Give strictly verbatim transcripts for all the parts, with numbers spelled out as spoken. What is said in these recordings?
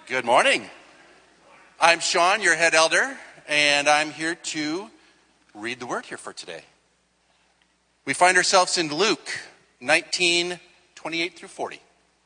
Good morning. I'm Sean, your head elder, and I'm here to read the word here for today. We find ourselves in Luke nineteen, twenty-eight through forty.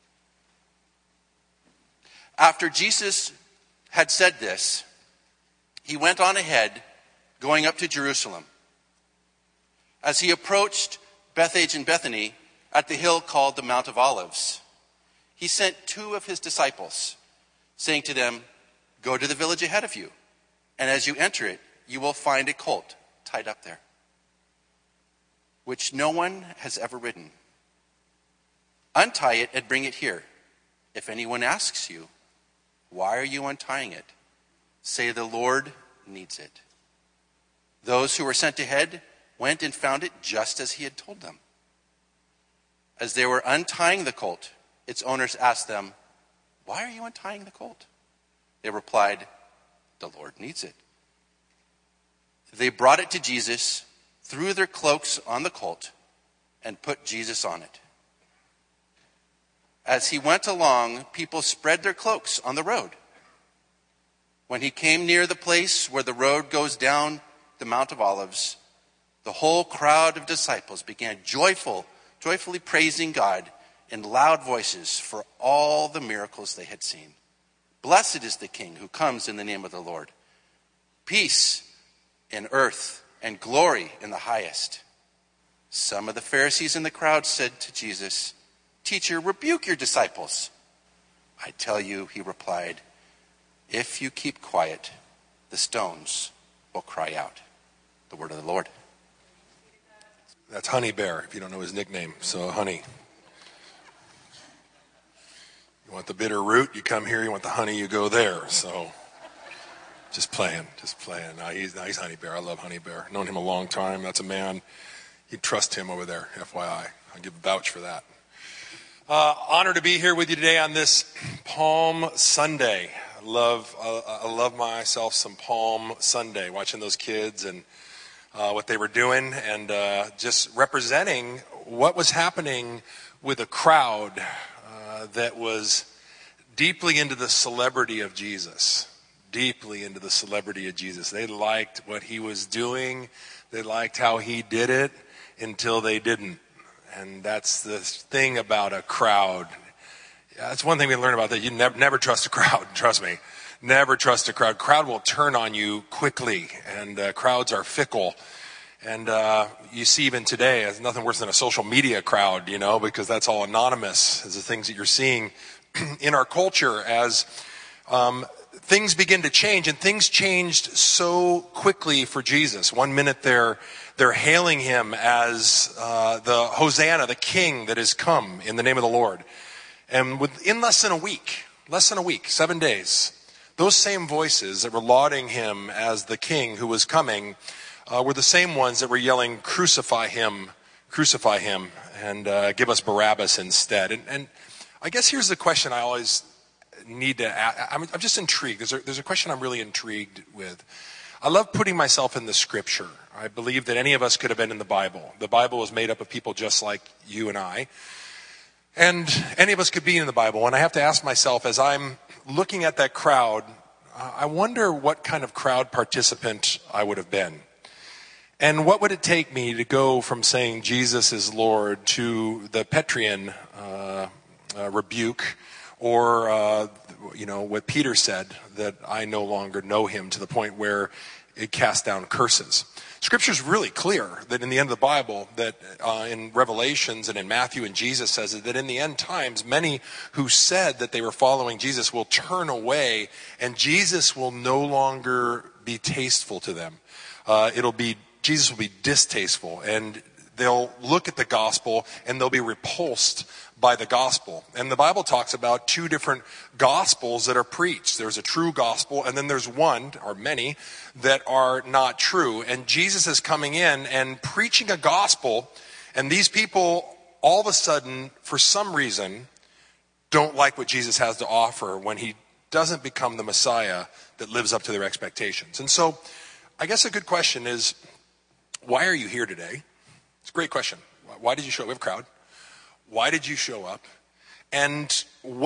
After Jesus had said this, he went on ahead, going up to Jerusalem. As he approached Bethphage and Bethany at the hill called the Mount of Olives, he sent two of his disciples, saying to them, "Go to the village ahead of you, and as you enter it, you will find a colt tied up there, which no one has ever ridden. Untie it and bring it here. If anyone asks you, 'Why are you untying it?' say, 'The Lord needs it.'" Those who were sent ahead went and found it just as he had told them. As they were untying the colt, its owners asked them, "Why are you untying the colt?" They replied, "The Lord needs it." They brought it to Jesus, threw their cloaks on the colt, and put Jesus on it. As he went along, people spread their cloaks on the road. When he came near the place where the road goes down the Mount of Olives, the whole crowd of disciples began joyful, joyfully praising God in loud voices for all the miracles they had seen. "Blessed is the King who comes in the name of the Lord. Peace in earth and glory in the highest." Some of the Pharisees in the crowd said to Jesus, "Teacher, rebuke your disciples." "I tell you," he replied, "if you keep quiet, the stones will cry out." The word of the Lord. That's Honey Bear, if you don't know his nickname. So, Honey. You want the bitter root, you come here. You want the honey, you go there. So, just playing, just playing. No, he's, no, he's Honey Bear. I love Honey Bear. Known him a long time. That's a man. You'd trust him over there, F Y I. I'll give a vouch for that. Uh, honor to be here with you today on this Palm Sunday. I love, uh, I love myself some Palm Sunday, watching those kids and uh, what they were doing, and uh, just representing what was happening with a crowd uh, that was deeply into the celebrity of Jesus, deeply into the celebrity of Jesus. They liked what he was doing. They liked how he did it until they didn't. And that's the thing about a crowd. That's one thing we learn about that. You never, never trust a crowd. Trust me. Never trust a crowd. Crowd will turn on you quickly, and uh, crowds are fickle. And uh, you see even today, there's nothing worse than a social media crowd, you know, because that's all anonymous, as the things that you're seeing in our culture as um, things begin to change. And things changed so quickly for Jesus. One minute they're they're hailing him as uh, the Hosanna, the King that has come in the name of the Lord. And within less than a week, less than a week, seven days, those same voices that were lauding him as the King who was coming uh, were the same ones that were yelling, "Crucify him, crucify him, and uh, give us Barabbas instead." And, and I guess here's the question I always need to ask. I'm, I'm just intrigued. There's a, there's a question I'm really intrigued with. I love putting myself in the scripture. I believe that any of us could have been in the Bible. The Bible was made up of people just like you and I. And any of us could be in the Bible. And I have to ask myself, as I'm looking at that crowd, uh, I wonder what kind of crowd participant I would have been. And what would it take me to go from saying Jesus is Lord to the Petrian uh, uh, rebuke, or, uh, you know, what Peter said, that I no longer know him, to the point where it cast down curses. Scripture's really clear that in the end of the Bible, that uh, in Revelations and in Matthew, and Jesus says it, that in the end times, many who said that they were following Jesus will turn away, and Jesus will no longer be tasteful to them. Uh, it'll be, Jesus will be distasteful, and they'll look at the gospel and they'll be repulsed by the gospel. And the Bible talks about two different gospels that are preached. There's a true gospel, and then there's one, or many, that are not true. And Jesus is coming in and preaching a gospel, and these people all of a sudden, for some reason, don't like what Jesus has to offer when he doesn't become the Messiah that lives up to their expectations. And so I guess a good question is, why are you here today? It's a great question. Why did you show up? We have a crowd. Why did you show up? And what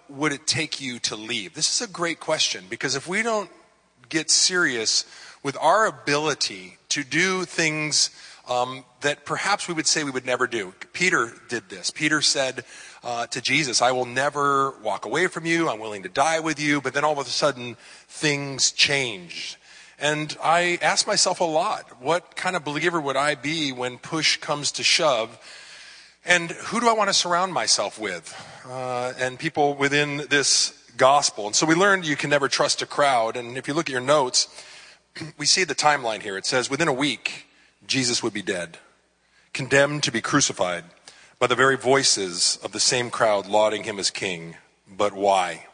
would it take you to leave? This is a great question, because if we don't get serious with our ability to do things um, that perhaps we would say we would never do. Peter did this. Peter said uh, to Jesus, I will never walk away from you. I'm willing to die with you. But then all of a sudden, things changed. And I asked myself a lot, what kind of believer would I be when push comes to shove? And who do I want to surround myself with? Uh, and people within this gospel. And so we learned you can never trust a crowd. And if you look at your notes, we see the timeline here. It says within a week, Jesus would be dead, condemned to be crucified by the very voices of the same crowd lauding him as king. But why?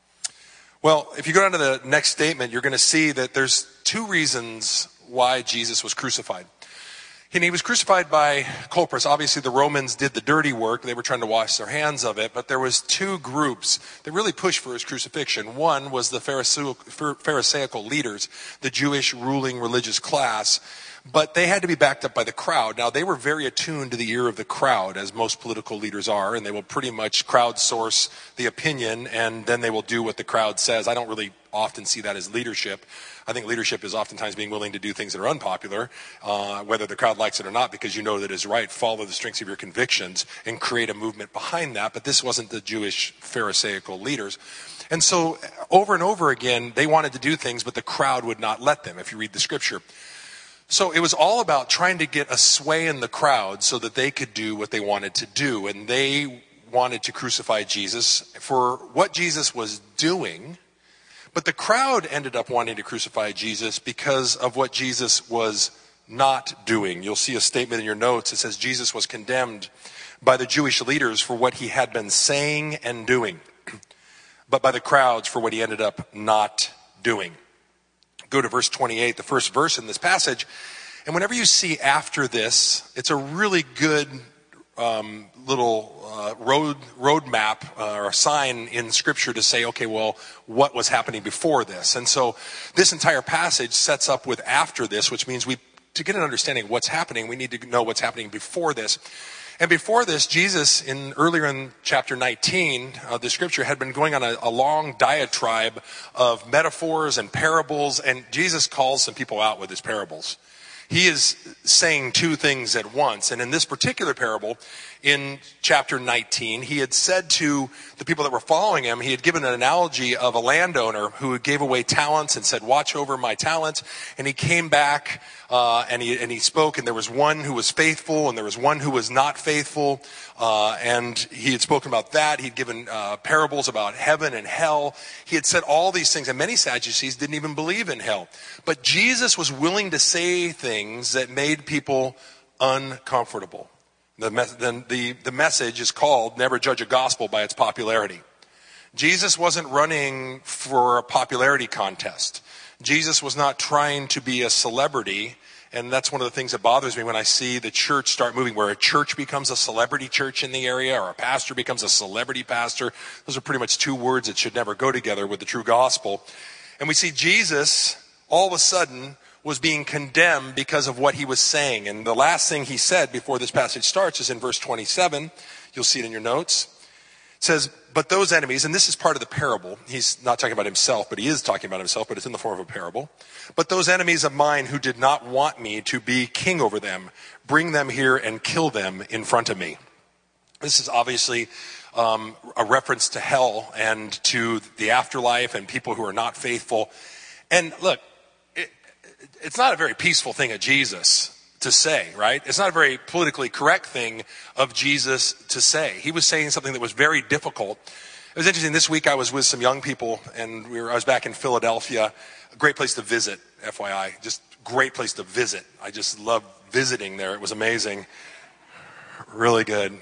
Well, if you go down to the next statement, you're going to see that there's two reasons why Jesus was crucified. And he was crucified by culprits. Obviously, the Romans did the dirty work. They were trying to wash their hands of it. But there was two groups that really pushed for his crucifixion. One was the Pharisaical leaders, the Jewish ruling religious class. But they had to be backed up by the crowd. Now, they were very attuned to the ear of the crowd, as most political leaders are. And they will pretty much crowdsource the opinion, and then they will do what the crowd says. I don't really often see that as leadership. I think leadership is oftentimes being willing to do things that are unpopular, uh, whether the crowd likes it or not, because you know that it's right. Follow the strengths of your convictions and create a movement behind that. But this wasn't the Jewish Pharisaical leaders. And so over and over again, they wanted to do things, but the crowd would not let them, if you read the scripture. So it was all about trying to get a sway in the crowd so that they could do what they wanted to do. And they wanted to crucify Jesus for what Jesus was doing. But the crowd ended up wanting to crucify Jesus because of what Jesus was not doing. You'll see a statement in your notes. It says Jesus was condemned by the Jewish leaders for what he had been saying and doing, but by the crowds for what he ended up not doing. Go to verse twenty-eight, the first verse in this passage. And whenever you see after this, it's a really good um, little uh, road road map uh, or a sign in Scripture to say, okay, well, what was happening before this? And so this entire passage sets up with after this, which means we, to get an understanding of what's happening, we need to know what's happening before this. And before this, Jesus, in earlier in chapter nineteen of the scripture, had been going on a, a long diatribe of metaphors and parables, and Jesus calls some people out with his parables. He is saying two things at once. And in this particular parable, in chapter nineteen, he had said to the people that were following him, he had given an analogy of a landowner who gave away talents and said, watch over my talent. And he came back uh, and he and he spoke, and there was one who was faithful and there was one who was not faithful. Uh, and he had spoken about that. He'd given uh, parables about heaven and hell. He had said all these things, and many Sadducees didn't even believe in hell. But Jesus was willing to say things that made people uncomfortable. The, the, the, the message is called, never judge a gospel by its popularity. Jesus wasn't running for a popularity contest. Jesus was not trying to be a celebrity. And that's one of the things that bothers me when I see the church start moving, where a church becomes a celebrity church in the area, or a pastor becomes a celebrity pastor. Those are pretty much two words that should never go together with the true gospel. And we see Jesus, all of a sudden, was being condemned because of what he was saying. And the last thing he said before this passage starts is in verse twenty-seven. You'll see it in your notes. It says, but those enemies, and this is part of the parable. He's not talking about himself, but he is talking about himself, but it's in the form of a parable. But those enemies of mine who did not want me to be king over them, bring them here and kill them in front of me. This is obviously um, a reference to hell and to the afterlife and people who are not faithful. And look, it, it's not a very peaceful thing of Jesus to say, right? It's not a very politically correct thing of Jesus to say. He was saying something that was very difficult. It was interesting. This week I was with some young people, and we were, I was back in Philadelphia. A great place to visit, F Y I. Just great place to visit. I just loved visiting there. It was amazing. Really good.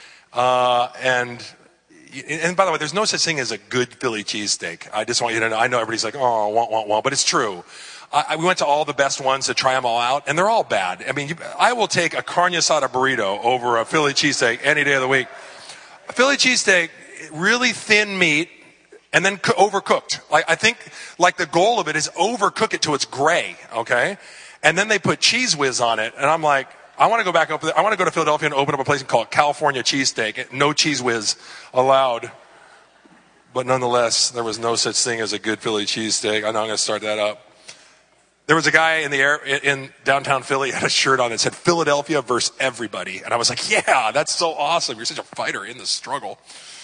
Uh, and and by the way, there's no such thing as a good Philly cheesesteak. I just want you to know. I know everybody's like, oh, want, want, want, but it's true. I, we went to all the best ones to try them all out, and they're all bad. I mean, you, I will take a carne asada burrito over a Philly cheesesteak any day of the week. A Philly cheesesteak, really thin meat, and then co- overcooked. Like, I think, like the goal of it is overcook it till it's gray, okay? And then they put Cheese Whiz on it, and I'm like, I want to go back up there. I want to go to Philadelphia and open up a place and call it California Cheesesteak. No Cheese Whiz allowed. but nonetheless, there was no such thing as a good Philly cheesesteak. I know I'm going to start that up. There was a guy in the air in downtown Philly had a shirt on that said Philadelphia versus everybody. And I was like, yeah, that's so awesome. You're such a fighter in the struggle.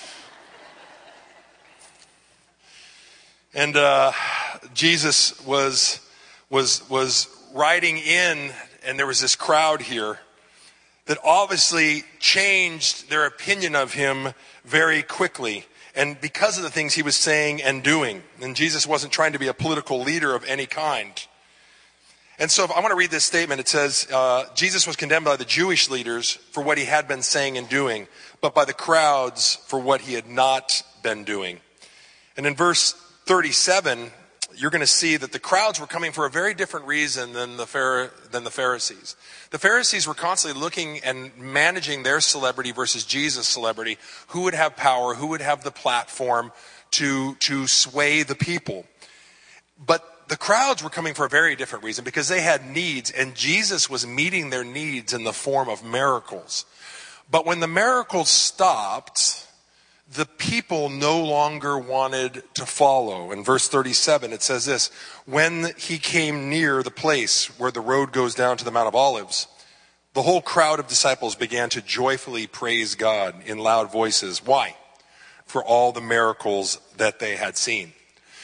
And uh, Jesus was was was riding in, and there was this crowd here that obviously changed their opinion of him very quickly. And because of the things he was saying and doing. And Jesus wasn't trying to be a political leader of any kind. And so I want to read this statement. It says, uh, Jesus was condemned by the Jewish leaders for what he had been saying and doing, but by the crowds for what he had not been doing. And in verse thirty-seven, you're going to see that the crowds were coming for a very different reason than the Phara- than the Pharisees. The Pharisees were constantly looking and managing their celebrity versus Jesus' celebrity. Who would have power? Who would have the platform to, to sway the people? But the crowds were coming for a very different reason, because they had needs, and Jesus was meeting their needs in the form of miracles. But when the miracles stopped, the people no longer wanted to follow. In verse thirty-seven, it says this: when he came near the place where the road goes down to the Mount of Olives, the whole crowd of disciples began to joyfully praise God in loud voices. Why? For all the miracles that they had seen.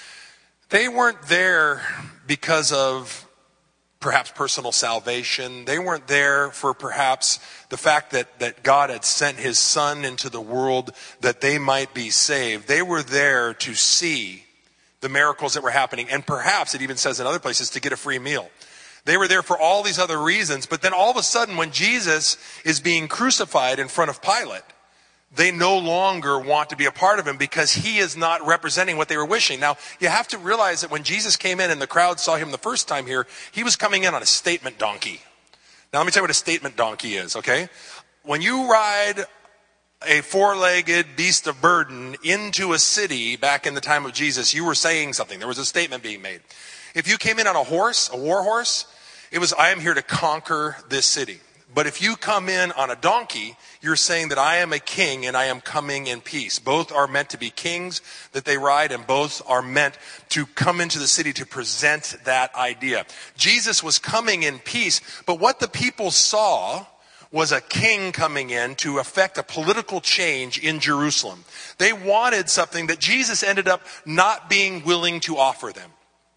They weren't there because of perhaps personal salvation. They weren't there for perhaps the fact that, that God had sent his son into the world that they might be saved. They were there to see the miracles that were happening. And perhaps it even says in other places to get a free meal. They were there for all these other reasons. But then all of a sudden, when Jesus is being crucified in front of Pilate, they no longer want to be a part of him because he is not representing what they were wishing. Now, you have to realize that when Jesus came in and the crowd saw him the first time here, he was coming in on a statement donkey. Now, let me tell you what a statement donkey is, okay? When you ride a four-legged beast of burden into a city back in the time of Jesus, you were saying something. There was a statement being made. If you came in on a horse, a war horse, it was, I am here to conquer this city. But if you come in on a donkey, you're saying that I am a king and I am coming in peace. Both are meant to be kings that they ride, and both are meant to come into the city to present that idea. Jesus was coming in peace, but what the people saw was a king coming in to effect a political change in Jerusalem. They wanted something that Jesus ended up not being willing to offer them.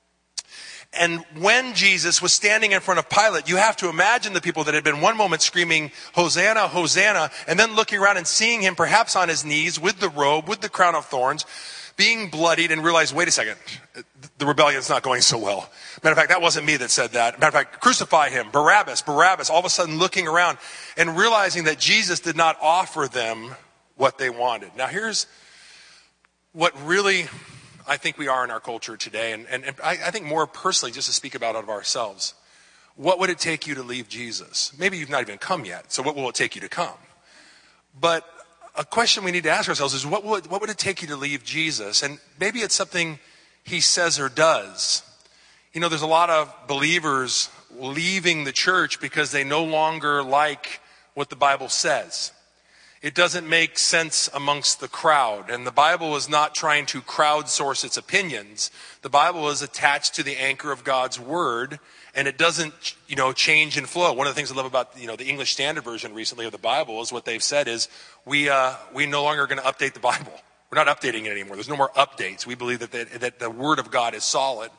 And when Jesus was standing in front of Pilate, you have to imagine the people that had been one moment screaming, Hosanna, Hosanna, and then looking around and seeing him perhaps on his knees with the robe, with the crown of thorns, being bloodied, and realize, wait a second, the rebellion's not going so well. Matter of fact, that wasn't me that said that. Matter of fact, crucify him, Barabbas, Barabbas, all of a sudden looking around and realizing that Jesus did not offer them what they wanted. Now here's what really I think we are in our culture today, and, and, and I, I think more personally, just to speak about it of ourselves. What would it take you to leave Jesus? Maybe you've not even come yet, so what will it take you to come? But a question we need to ask ourselves is, what would, what would it take you to leave Jesus? And maybe it's something he says or does. You know, there's a lot of believers leaving the church because they no longer like what the Bible says. It doesn't make sense amongst the crowd. And the Bible is not trying to crowdsource its opinions. The Bible is attached to the anchor of God's word, and it doesn't, you know, change and flow. One of the things I love about, you know, the English Standard Version recently of the Bible is what they've said is we uh, we no longer are going to update the Bible. We're not updating it anymore. There's no more updates. We believe that the, that the word of God is solid.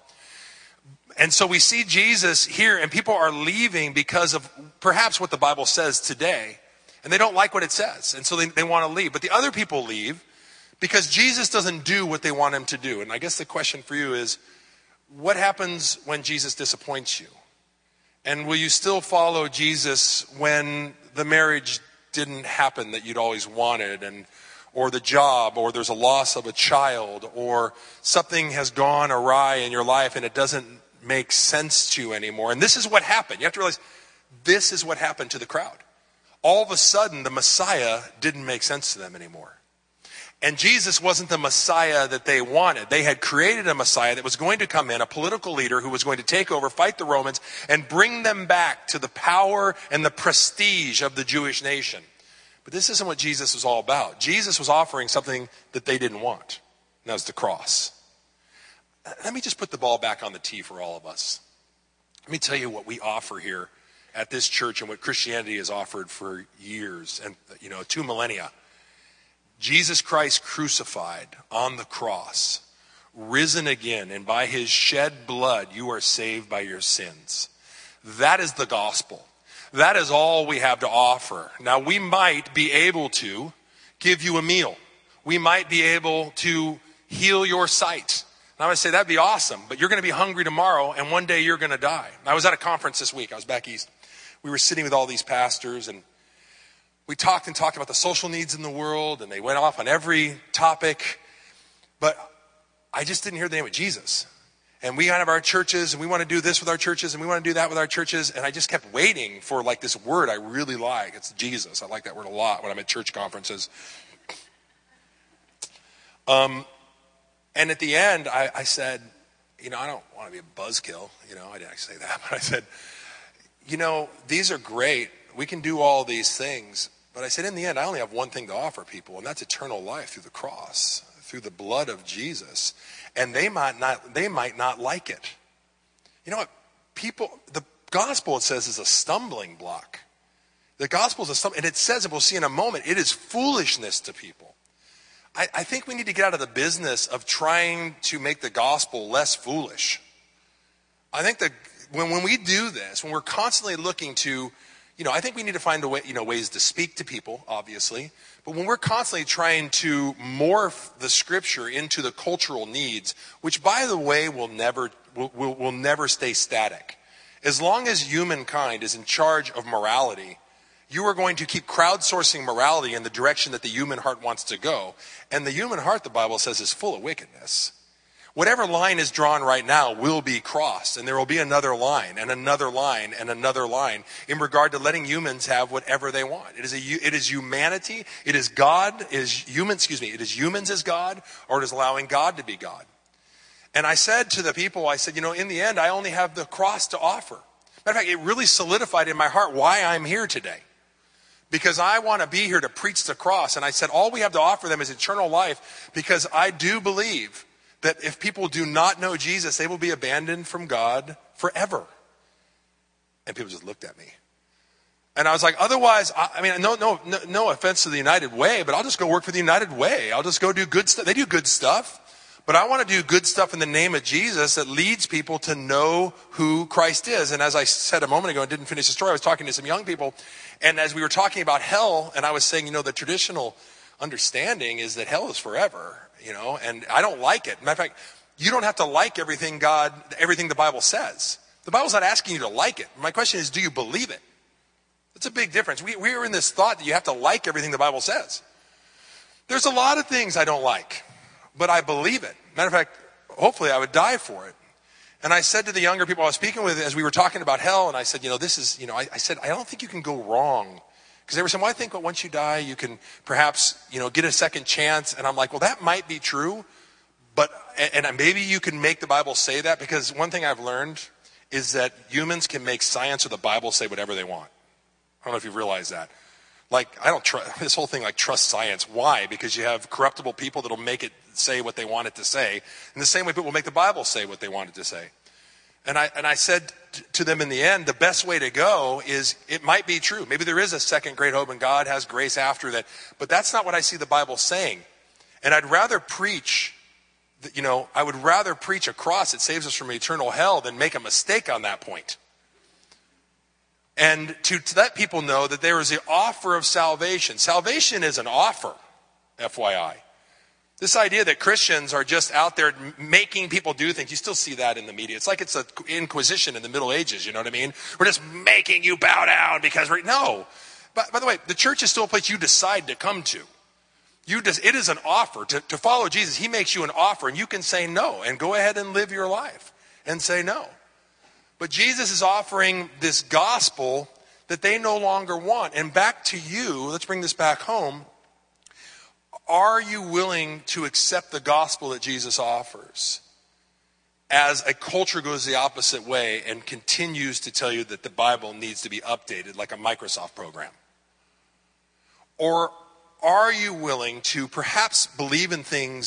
And so we see Jesus here, and people are leaving because of perhaps what the Bible says today. And they don't like what it says, and so they, they want to leave. But the other people leave because Jesus doesn't do what they want him to do. And I guess the question for you is, what happens when Jesus disappoints you? And will you still follow Jesus when the marriage didn't happen that you'd always wanted, and or the job, or there's a loss of a child, or something has gone awry in your life and it doesn't make sense to you anymore? And this is what happened. You have to realize this is what happened to the crowd. All of a sudden, the Messiah didn't make sense to them anymore. And Jesus wasn't the Messiah that they wanted. They had created a Messiah that was going to come in, a political leader who was going to take over, fight the Romans, and bring them back to the power and the prestige of the Jewish nation. But this isn't what Jesus was all about. Jesus was offering something that they didn't want. that was the cross. Let me just put the ball back on the tee for all of us. Let me tell you what we offer here at this church and what Christianity has offered for years and, you know, two millennia. Jesus Christ crucified on the cross, risen again, and by his shed blood, you are saved by your sins. That is the gospel. That is all we have to offer. Now, we might be able to give you a meal. We might be able to heal your sight. And I would say that'd be awesome, but you're going to be hungry tomorrow, and one day you're going to die. I was at a conference this week. I was back east. We were sitting with all these pastors, and we talked and talked about the social needs in the world, and they went off on every topic. But I just didn't hear the name of Jesus. And we have our churches, and we want to do this with our churches, and we want to do that with our churches. And I just kept waiting for like this word I really like. It's Jesus. I like that word a lot when I'm at church conferences. Um, and at the end, I, I said, you know, I don't want to be a buzzkill. You know, I didn't say that, but I said, you know, these are great. We can do all these things. But I said, in the end, I only have one thing to offer people, and that's eternal life through the cross, through the blood of Jesus. And they might not, they might not like it. You know what? People, the gospel, it says, is a stumbling block. The gospel is a stumbling, and it says, and we'll see in a moment, it is foolishness to people. I, I think we need to get out of the business of trying to make the gospel less foolish. I think that when, when we do this, when we're constantly looking to, you know, I think we need to find a way, you know, ways to speak to people, obviously. But when we're constantly trying to morph the scripture into the cultural needs, which, by the way, will never will, will, will never stay static. As long as humankind is in charge of morality, you are going to keep crowdsourcing morality in the direction that the human heart wants to go. And the human heart, the Bible says, is full of wickedness. Whatever line is drawn right now will be crossed, and there will be another line and another line and another line in regard to letting humans have whatever they want. It is a, it is humanity, it is God, it is human, excuse me, it is humans as God, or it is allowing God to be God. And I said to the people, I said, you know, in the end, I only have the cross to offer. Matter of fact, it really solidified in my heart why I'm here today. Because I want to be here to preach the cross. And I said, all we have to offer them is eternal life, because I do believe that if people do not know Jesus, they will be abandoned from God forever. And people just looked at me. And I was like, otherwise, I, I mean, no, no, no, no offense to the United Way, but I'll just go work for the United Way. I'll just go do good stuff. They do good stuff, but I want to do good stuff in the name of Jesus that leads people to know who Christ is. And as I said a moment ago and didn't finish the story, I was talking to some young people. And as we were talking about hell, and I was saying, you know, the traditional understanding is that hell is forever. You know, and I don't like it. Matter of fact, you don't have to like everything God, everything the Bible says. The Bible's not asking you to like it. My question is, do you believe it? That's a big difference. We, we're in this thought that you have to like everything the Bible says. There's a lot of things I don't like, but I believe it. Matter of fact, hopefully I would die for it. And I said to the younger people I was speaking with as we were talking about hell, and I said, you know, this is, you know, I, I said, I don't think you can go wrong. Because they were saying, well, I think that once you die, you can perhaps, you know, get a second chance. And I'm like, well, that might be true. But, and, and maybe you can make the Bible say that, because one thing I've learned is that humans can make science or the Bible say whatever they want. I don't know if you've realized that. Like, I don't trust, this whole thing like trust science. Why? Because you have corruptible people that'll make it say what they want it to say. In the same way, people will make the Bible say what they want it to say. And I and I said to them in the end, the best way to go is, it might be true. Maybe there is a second great hope and God has grace after that. But that's not what I see the Bible saying. And I'd rather preach, you know, I would rather preach a cross that saves us from eternal hell than make a mistake on that point. And to, to let people know that there is the offer of salvation. Salvation is an offer, F Y I. This idea that Christians are just out there making people do things, you still see that in the media. It's like it's an inquisition in the Middle Ages, you know what I mean? We're just making you bow down because we're, no. But by the way, the church is still a place you decide to come to. You just, it is an offer. To, to follow Jesus, he makes you an offer, and you can say no and go ahead and live your life and say no. But Jesus is offering this gospel that they no longer want. And back to you, let's bring this back home. Are you willing to accept the gospel that Jesus offers as a culture goes the opposite way and continues to tell you that the Bible needs to be updated like a Microsoft program? Or are you willing to perhaps believe in things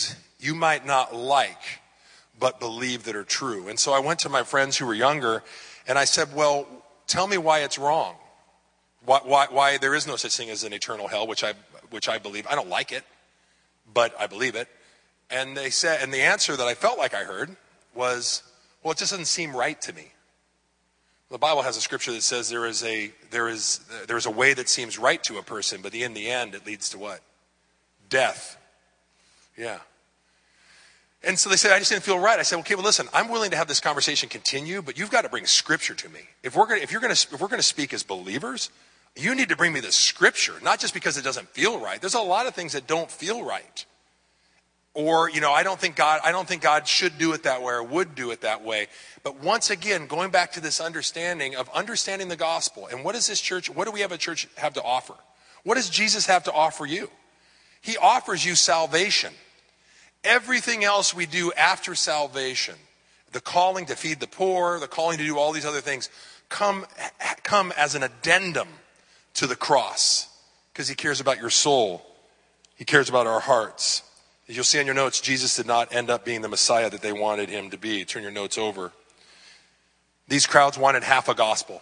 you might not like, but believe that are true. And so I went to my friends who were younger, and I said, well, tell me why it's wrong. Why, why, why there is no such thing as an eternal hell, which I, which I believe. I don't like it, but I believe it. And they said, and the answer that I felt like I heard was, well, it just doesn't seem right to me. The Bible has a scripture that says there is a there is there is a way that seems right to a person, but in the end it leads to what? Death. Yeah. And so they said, I just didn't feel right. I said, okay, well, listen, I'm willing to have this conversation continue, but you've got to bring scripture to me. If we're going if you're going to if we're going to speak as believers, you need to bring me the scripture, not just because it doesn't feel right. There's a lot of things that don't feel right. Or, you know, I don't think God, I don't think God should do it that way or would do it that way. But once again, going back to this understanding of understanding the gospel. And what does this church, what do we have a church have to offer? What does Jesus have to offer you? He offers you salvation. Everything else we do after salvation, the calling to feed the poor, the calling to do all these other things, come, come as an addendum to the cross. Because he cares about your soul. He cares about our hearts. As you'll see on your notes, Jesus did not end up being the Messiah that they wanted him to be. Turn your notes over. These crowds wanted half a gospel.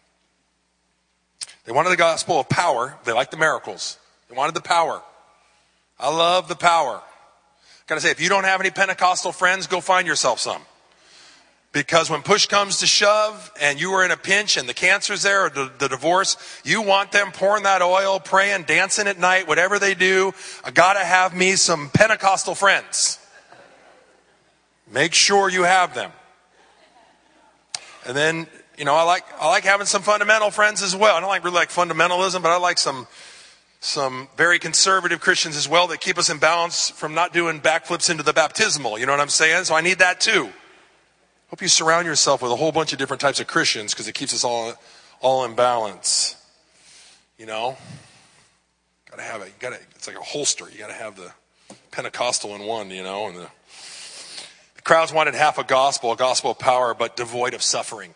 They wanted the gospel of power. They liked the miracles. They wanted the power. I love the power. Gotta say, if you don't have any Pentecostal friends, go find yourself some. Because when push comes to shove and you are in a pinch and the cancer's there or the, the divorce, you want them pouring that oil, praying, dancing at night, whatever they do. I gotta have me some Pentecostal friends. Make sure you have them. And then, you know, I like I like having some fundamental friends as well. I don't like really like fundamentalism, but I like some some very conservative Christians as well that keep us in balance from not doing backflips into the baptismal. You know what I'm saying? So I need that too. Hope you surround yourself with a whole bunch of different types of Christians because it keeps us all all in balance. You know, gotta have it. You gotta. It's like a holster. You gotta have the Pentecostal in one. You know, and the, the crowds wanted half a gospel, a gospel of power, but devoid of suffering.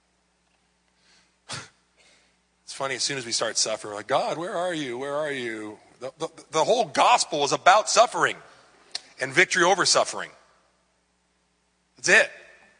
It's funny. As soon as we start suffering, we're like, God, where are you? Where are you? The, the, the whole gospel is about suffering and victory over suffering. That's it.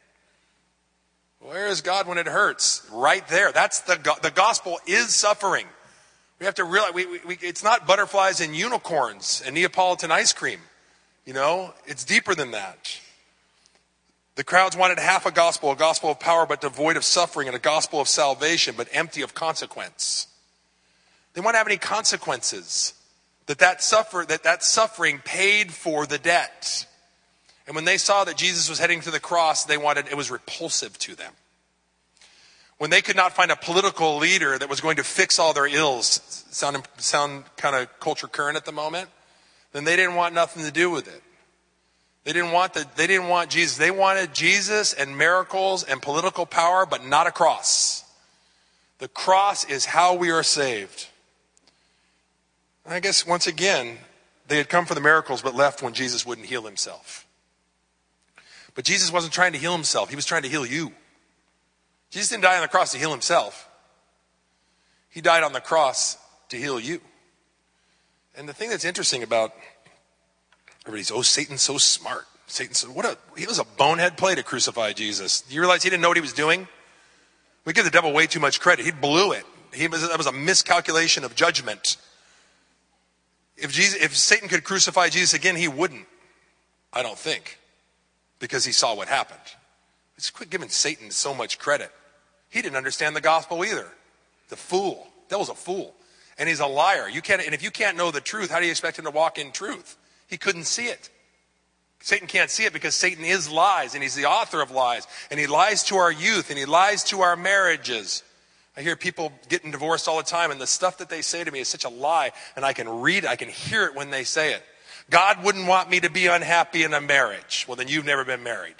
Where is God when it hurts? Right there. That's the the gospel is suffering. We have to realize we, we, we, it's not butterflies and unicorns and Neapolitan ice cream. You know, it's deeper than that. The crowds wanted half a gospel, a gospel of power but devoid of suffering, and a gospel of salvation but empty of consequence. They want to have any consequences. That that suffer that that suffering paid for the debt. And when they saw that Jesus was heading to the cross, they wanted, it was repulsive to them. When they could not find a political leader that was going to fix all their ills, sound, sound kind of culture current at the moment, then they didn't want nothing to do with it. They didn't want the, they didn't want Jesus. They wanted Jesus and miracles and political power, but not a cross. The cross is how we are saved. And I guess once again, they had come for the miracles, but left when Jesus wouldn't heal himself. But Jesus wasn't trying to heal himself. He was trying to heal you. Jesus didn't die on the cross to heal himself. He died on the cross to heal you. And the thing that's interesting about everybody's, oh, Satan's so smart. Satan's so, what a, he was a bonehead play to crucify Jesus. Do you realize he didn't know what he was doing? We give the devil way too much credit. He blew it. He was, that was a miscalculation of judgment. If Jesus, if Satan could crucify Jesus again, he wouldn't. I don't think. Because he saw what happened. Let's quit giving Satan so much credit. He didn't understand the gospel either. The fool. That was a fool. And he's a liar. You can't, and if you can't know the truth, how do you expect him to walk in truth? He couldn't see it. Satan can't see it because Satan is lies, and he's the author of lies. And he lies to our youth, and he lies to our marriages. I hear people getting divorced all the time, and the stuff that they say to me is such a lie, and I can read it, I can hear it when they say it. God wouldn't want me to be unhappy in a marriage. Well, then you've never been married.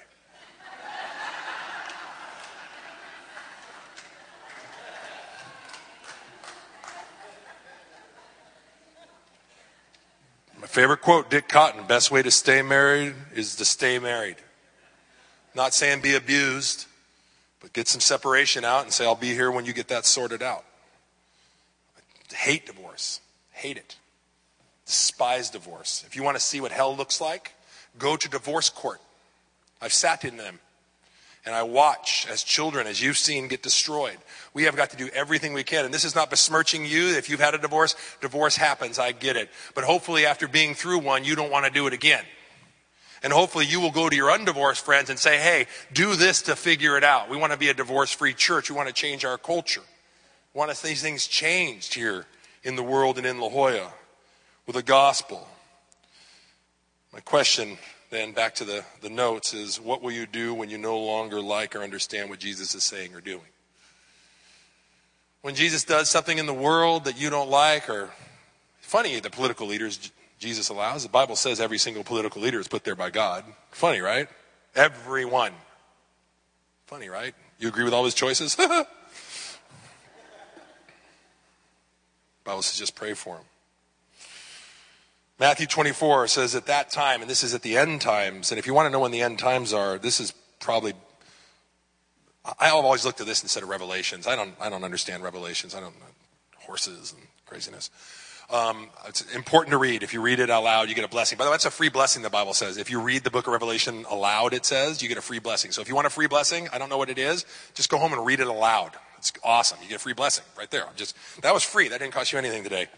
My favorite quote, Dick Cotton, best way to stay married is to stay married. Not saying be abused, but get some separation out and say, I'll be here when you get that sorted out. I hate divorce. Hate it. Despise divorce. If you want to see what hell looks like, go to divorce court. I've sat in them. And I watch as children, as you've seen, get destroyed. We have got to do everything we can. And this is not besmirching you. If you've had a divorce, divorce happens. I get it. But hopefully after being through one, you don't want to do it again. And hopefully you will go to your undivorced friends and say, hey, do this to figure it out. We want to be a divorce-free church. We want to change our culture. We want to see things changed here in the world and in La Jolla with the gospel. My question then, back to the, the notes, is what will you do when you no longer like or understand what Jesus is saying or doing? When Jesus does something in the world that you don't like, or funny, the political leaders Jesus allows. The Bible says every single political leader is put there by God. Funny, right? Everyone. Funny, right? You agree with all his choices? The Bible says just pray for him. Matthew twenty-four says at that time, and this is at the end times, and if you want to know when the end times are, this is probably, I've always looked at this instead of Revelations. I don't I don't understand Revelations. I don't know horses and craziness. Um, it's important to read. If you read it out loud, you get a blessing. By the way, that's a free blessing, the Bible says. If you read the book of Revelation aloud, it says, you get a free blessing. So if you want a free blessing, I don't know what it is, just go home and read it aloud. It's awesome. You get a free blessing right there. Just that was free. That didn't cost you anything today.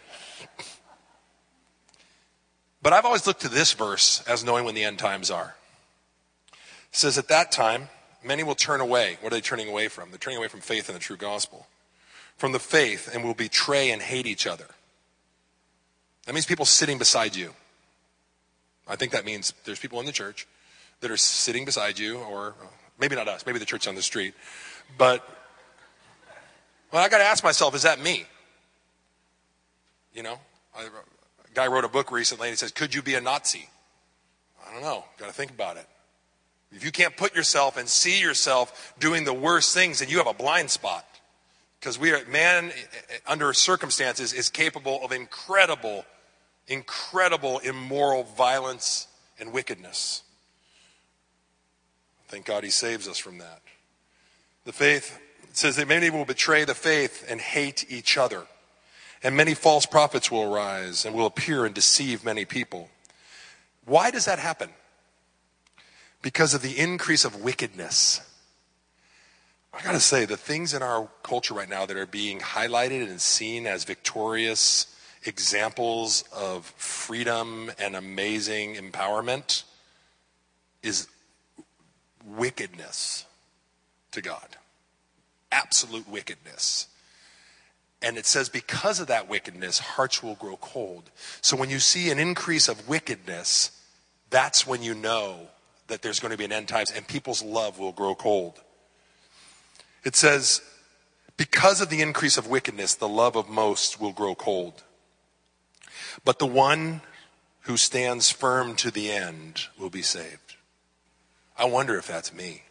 But I've always looked to this verse as knowing when the end times are. It says, at that time, many will turn away. What are they turning away from? They're turning away from faith in the true gospel. From the faith, and will betray and hate each other. That means people sitting beside you. I think that means there's people in the church that are sitting beside you, or maybe not us, maybe the church on the street. But, well, I got to ask myself, is that me? You know, I... A guy wrote a book recently and he says, could you be a Nazi? I don't know. Got to think about it. If you can't put yourself and see yourself doing the worst things, then you have a blind spot. Because we are, man, under circumstances, is capable of incredible, incredible immoral violence and wickedness. Thank God he saves us from that. The faith, it says that many will betray the faith and hate each other. And many false prophets will arise and will appear and deceive many people. Why does that happen? Because of the increase of wickedness. I got to say, the things in our culture right now that are being highlighted and seen as victorious examples of freedom and amazing empowerment is wickedness to God. Absolute wickedness. And it says because of that wickedness, hearts will grow cold. So when you see an increase of wickedness, that's when you know that there's going to be an end times and people's love will grow cold. It says, because of the increase of wickedness, the love of most will grow cold. But the one who stands firm to the end will be saved. I wonder if that's me.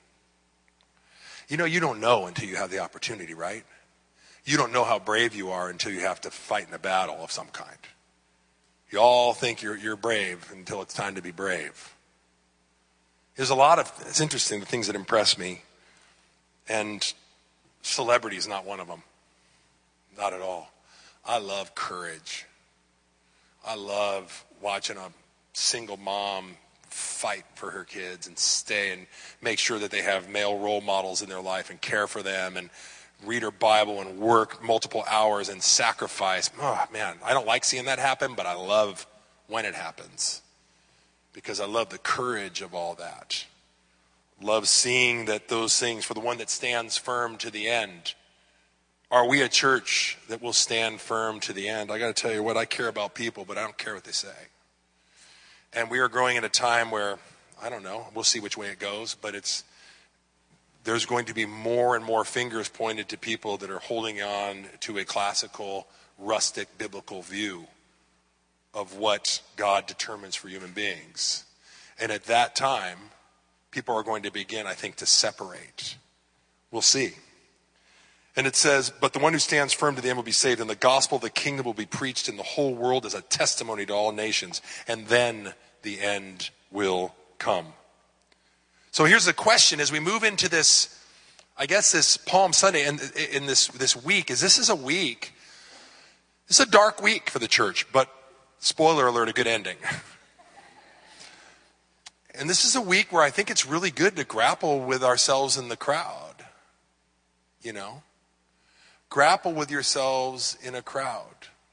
You know, you don't know until you have the opportunity, right? You don't know how brave you are until you have to fight in a battle of some kind. You all think you're you're brave until it's time to be brave. There's a lot of, it's interesting, the things that impress me. And celebrity is not one of them. Not at all. I love courage. I love watching a single mom fight for her kids and stay and make sure that they have male role models in their life and care for them and read her Bible and work multiple hours and sacrifice. Oh, man, I don't like seeing that happen, but I love when it happens because I love the courage of all that. Love seeing that those things, for the one that stands firm to the end. Are we a church that will stand firm to the end? I got to tell you what, I care about people, but I don't care what they say. And we are growing in a time where, I don't know, we'll see which way it goes, but it's there's going to be more and more fingers pointed to people that are holding on to a classical, rustic, biblical view of what God determines for human beings. And at that time, people are going to begin, I think, to separate. We'll see. And it says, but the one who stands firm to the end will be saved, and the gospel of the kingdom will be preached in the whole world as a testimony to all nations, and then the end will come. So here's the question as we move into this, I guess this Palm Sunday, and in this, this week, is this is a week, this is a dark week for the church, but spoiler alert, a good ending. And this is a week where I think it's really good to grapple with ourselves in the crowd. You know? Grapple with yourselves in a crowd.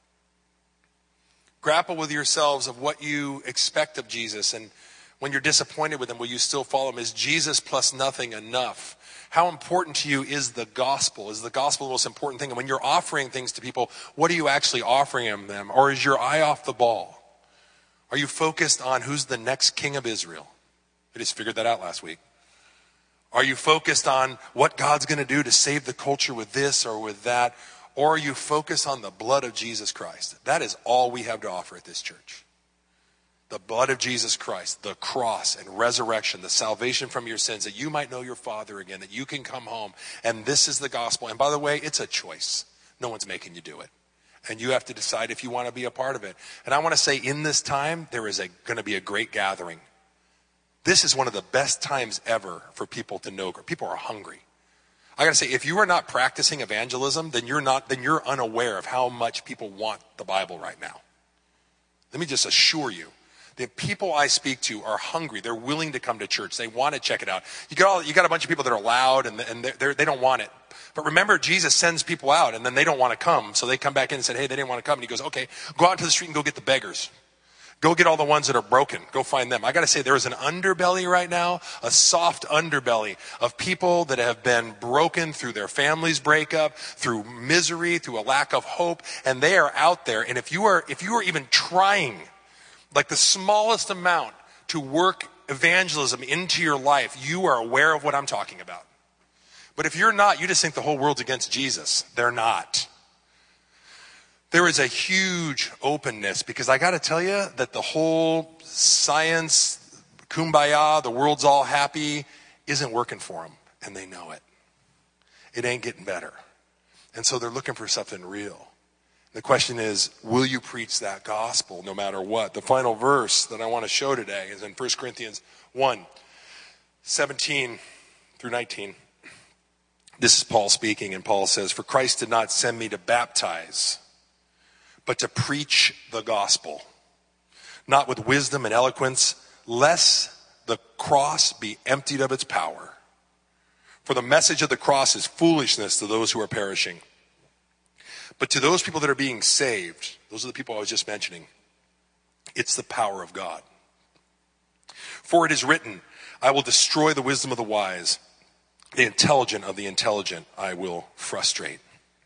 Grapple with yourselves of what you expect of Jesus. And when you're disappointed with him, will you still follow him? Is Jesus plus nothing enough? How important to you is the gospel? Is the gospel the most important thing? And when you're offering things to people, what are you actually offering them? Or is your eye off the ball? Are you focused on who's the next king of Israel? I just figured that out last week. Are you focused on what God's going to do to save the culture with this or with that? Or are you focused on the blood of Jesus Christ? That is all we have to offer at this church. The blood of Jesus Christ, the cross and resurrection, the salvation from your sins, that you might know your Father again, that you can come home. And this is the gospel. And by the way, it's a choice. No one's making you do it. And you have to decide if you want to be a part of it. And I want to say in this time, there is a, going to be a great gathering. This is one of the best times ever for people to know. People are hungry. I got to say, if you are not practicing evangelism, then you're not, then you're unaware of how much people want the Bible right now. Let me just assure you. The people I speak to are hungry. They're willing to come to church. They want to check it out. You got all, you got a bunch of people that are loud and, and they're, they don't want it. But remember, Jesus sends people out and then they don't want to come. So they come back in and said, hey, they didn't want to come. And he goes, okay, go out to the street and go get the beggars. Go get all the ones that are broken. Go find them. I got to say, there is an underbelly right now, a soft underbelly of people that have been broken through their family's breakup, through misery, through a lack of hope. And they are out there. And if you are, if you are even trying like the smallest amount to work evangelism into your life, you are aware of what I'm talking about. But if you're not, you just think the whole world's against Jesus. They're not. There is a huge openness because I got to tell you that the whole science, kumbaya, the world's all happy, isn't working for them. And they know it. It ain't getting better. And so they're looking for something real. The question is, will you preach that gospel no matter what? The final verse that I want to show today is in First Corinthians one, seventeen through nineteen. This is Paul speaking, and Paul says, for Christ did not send me to baptize, but to preach the gospel, not with wisdom and eloquence, lest the cross be emptied of its power. For the message of the cross is foolishness to those who are perishing. But to those people that are being saved, those are the people I was just mentioning, it's the power of God. For it is written, I will destroy the wisdom of the wise, the intelligent of the intelligent I will frustrate.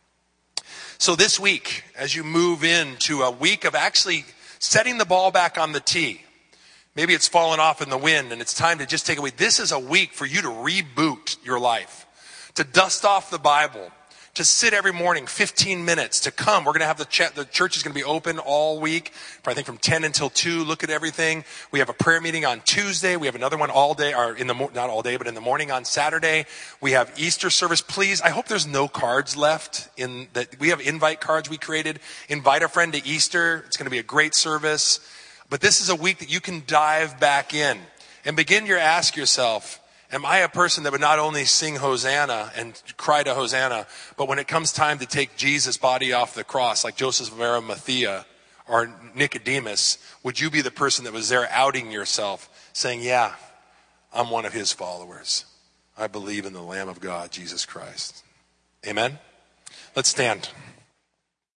So this week, as you move into a week of actually setting the ball back on the tee, maybe it's fallen off in the wind and it's time to just take away. This is a week for you to reboot your life, to dust off the Bible, to sit every morning, fifteen minutes, to come. We're going to have the chat. The church is going to be open all week, I think from ten until two. Look at everything. We have a prayer meeting on Tuesday. We have another one all day, or in the, not all day, but in the morning on Saturday. We have Easter service. Please, I hope there's no cards left in that. We have invite cards we created. Invite a friend to Easter. It's going to be a great service. But this is a week that you can dive back in and begin to ask yourself, am I a person that would not only sing Hosanna and cry to Hosanna, but when it comes time to take Jesus' body off the cross, like Joseph of Arimathea or Nicodemus, would you be the person that was there outing yourself, saying, yeah, I'm one of his followers. I believe in the Lamb of God, Jesus Christ. Amen? Let's stand.